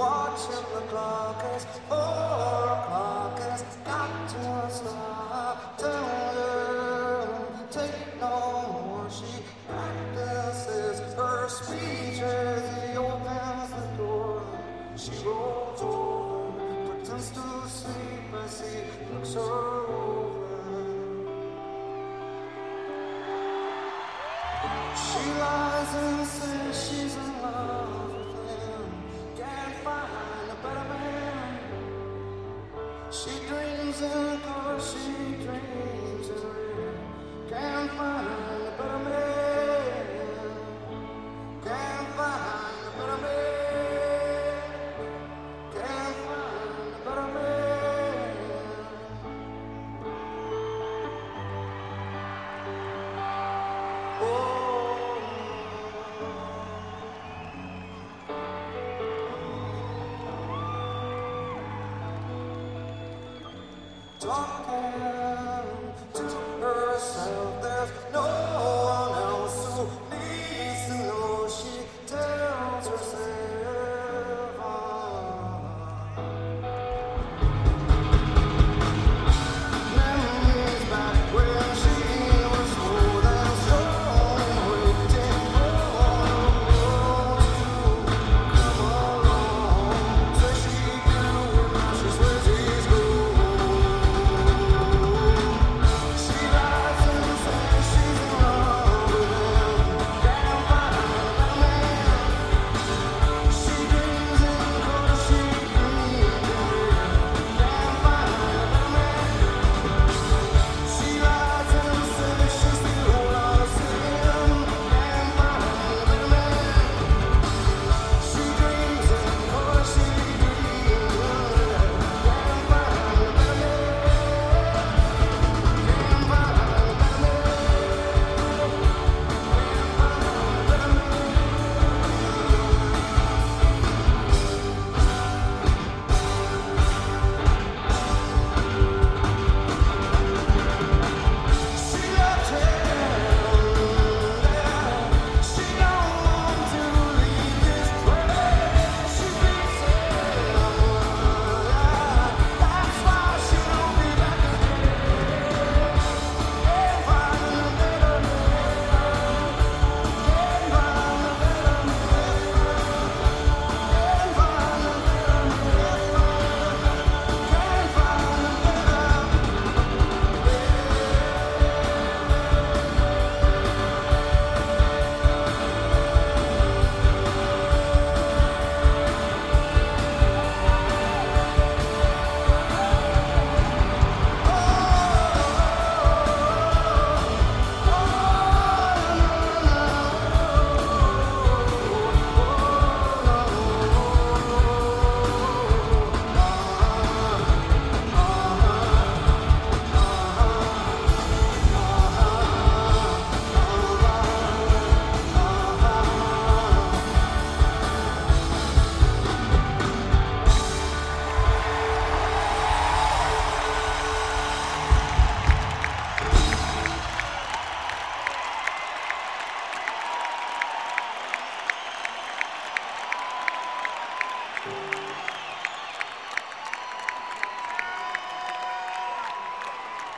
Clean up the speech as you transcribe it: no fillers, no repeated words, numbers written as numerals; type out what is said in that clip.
watching the clock as 4 o'clock has got to stop. Tell her, take no more. She practices her speech as he opens the door. She rolls over, pretends to sleep as he looks her over. She lies and says she's in love with him. Can't find a better man. She dreams in color, she dreams in red. Can't find a better man. Can't find a better man. Can't find a better man. Oh. Talking